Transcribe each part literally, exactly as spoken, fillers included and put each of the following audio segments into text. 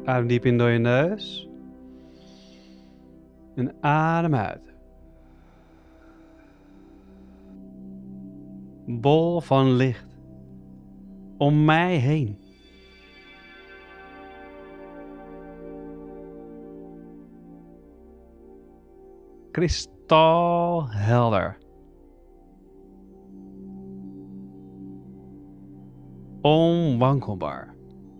Adem diep in door je neus. En adem uit. Bol van licht. Om mij heen. Kristalhelder. Onwankelbaar.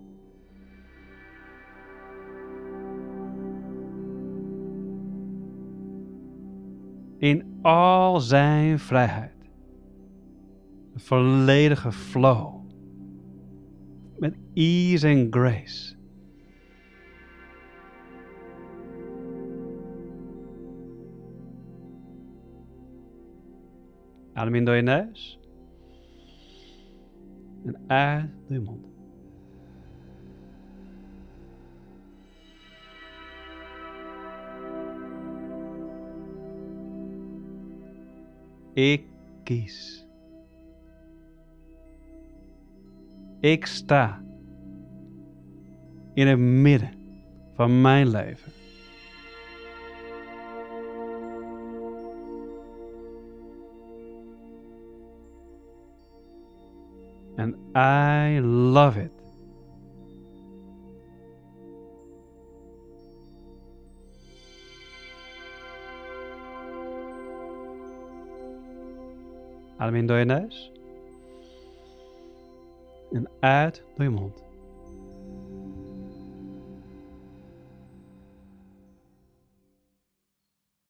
In al zijn vrijheid. Een volledige flow. Met ease en grace. Adem in door je neus. En uit door je mond. Ik kies. Ik sta in het midden van mijn leven. And I love it. Adem in door je neus. En uit door je mond.